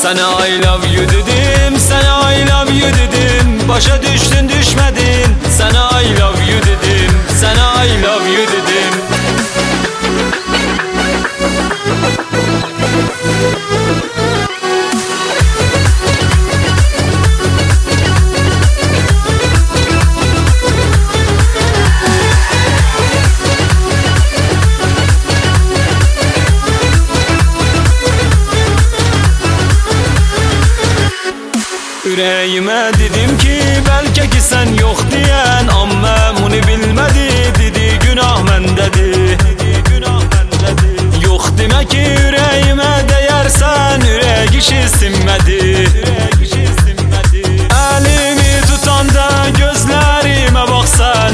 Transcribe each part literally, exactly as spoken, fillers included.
Sana I love you dedim, sana I love you dedim. Başa düştün düşmedin, sana I love you dedim, sana I love you dedim. Yüreğime dedim ki belki ki sen yok diyen, amma bunu bilmedi, dedi günah mendedi. Yok demek ki yüreğime değersen, yürek işi sinmedi. Elimi tutanda gözlerime baksan,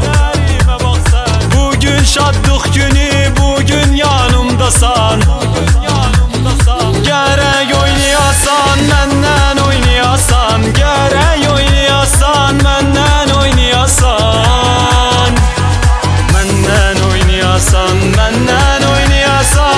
bugün şadlık günü, bugün yanımdasan. Gerek oynayasan menden oynayasan, gerek oynayasan menden oynayasan, menden oynayasan, menden oynayasan.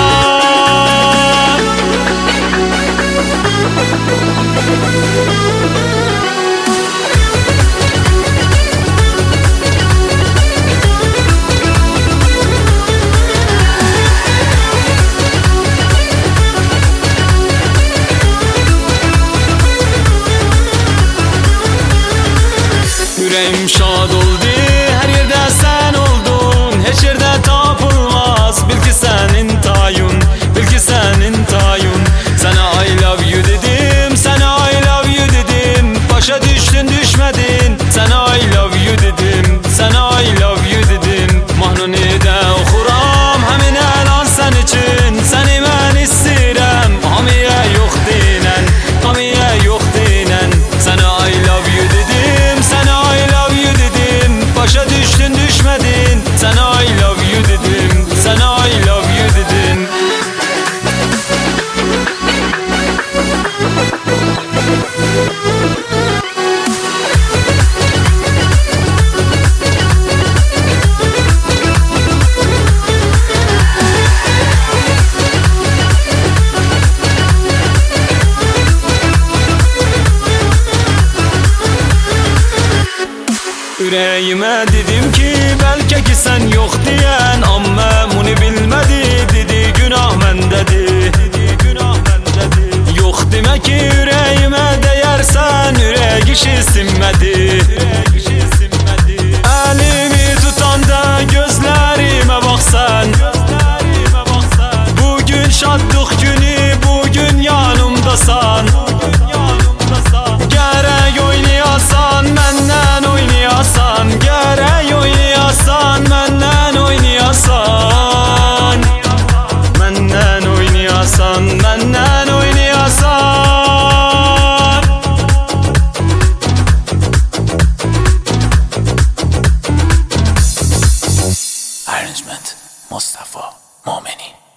Yüreğim şad oldu, her yerde sen oldun. Hiç yerde tapılmaz, bil ki senin tayun, bil ki senin tayun. Sana I love you dedim, sana I love you dedim. Başa düştün düşmedin, sana I love you dedim, sana I love you dedim. Mahnuni'de okuram, hemin elan sen için. Seni ben istirem, hamiye yok dinen, hamiye yok dinen. Sana I love you dedim, sana I love you dedim. Başa düştün düşmedin, sana I love you dedim, sana I love you dedim. Yüreğime dedim ki belki ki sen yok diyen, amma bunu bilmedi, dedi günah mendedi. Yok demek ki yüreğime değersen, yürek işi sinmedi. Elimi tutanda gözlerime baksan, bugün şadlık günü, bugün yanımdasan. Gerek oynayasan menden oynayasan, gerek oynayasan menden oynayasan, menden oynayasan, menden oynayasan. Arrangement Mustafa Momeni.